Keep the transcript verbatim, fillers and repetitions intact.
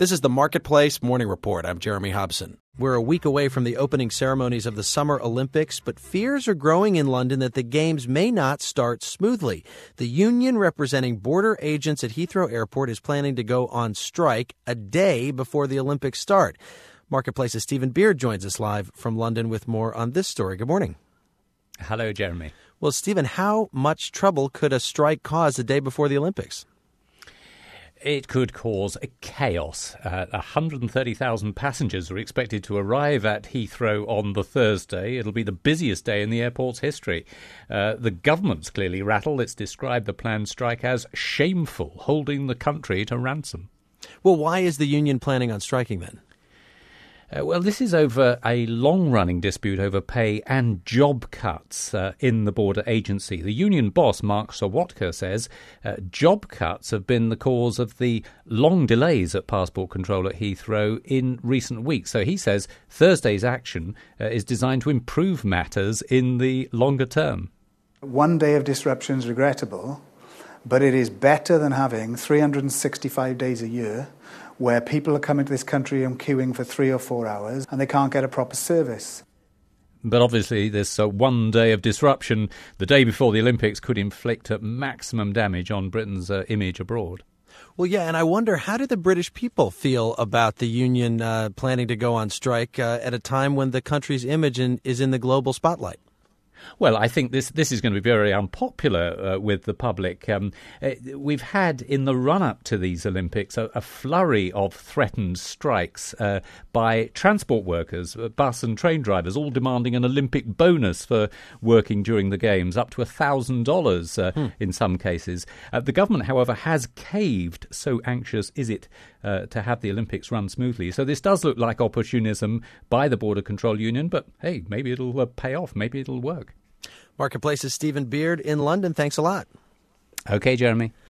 This is the Marketplace Morning Report. I'm Jeremy Hobson. We're a week away from the opening ceremonies of the Summer Olympics, but fears are growing in London that the Games may not start smoothly. The union representing border agents at Heathrow Airport is planning to go on strike a day before the Olympics start. Marketplace's Stephen Beard joins us live from London with more on this story. Good morning. Hello, Jeremy. Well, Stephen, how much trouble could a strike cause the day before the Olympics? It could cause a chaos. Uh, one hundred thirty thousand passengers are expected to arrive at Heathrow on the Thursday. It'll be the busiest day in the airport's history. Uh, the government's clearly rattled. It's described the planned strike as shameful, holding the country to ransom. Well, why is the union planning on striking then? Uh, well, this is over a long-running dispute over pay and job cuts uh, in the border agency. The union boss, Mark Sawatka, says uh, job cuts have been the cause of the long delays at passport control at Heathrow in recent weeks. So he says Thursday's action uh, is designed to improve matters in the longer term. One day of disruption is regrettable, but it is better than having three hundred sixty-five days a year where people are coming to this country and queuing for three or four hours and they can't get a proper service. But obviously this uh, one day of disruption, the day before the Olympics, could inflict uh, maximum damage on Britain's uh, image abroad. Well, yeah, and I wonder, how do the British people feel about the union uh, planning to go on strike uh, at a time when the country's image in, is in the global spotlight? Well, I think this this is going to be very unpopular uh, with the public. Um, uh, we've had, in the run-up to these Olympics, a, a flurry of threatened strikes uh, by transport workers, uh, bus and train drivers, all demanding an Olympic bonus for working during the Games, up to one thousand dollars uh, hmm. in some cases. Uh, the government, however, has caved, so anxious is it uh, to have the Olympics run smoothly. So this does look like opportunism by the Border Control Union, but hey, maybe it'll uh, pay off, maybe it'll work. Marketplace's Stephen Beard in London. Thanks a lot. Okay, Jeremy.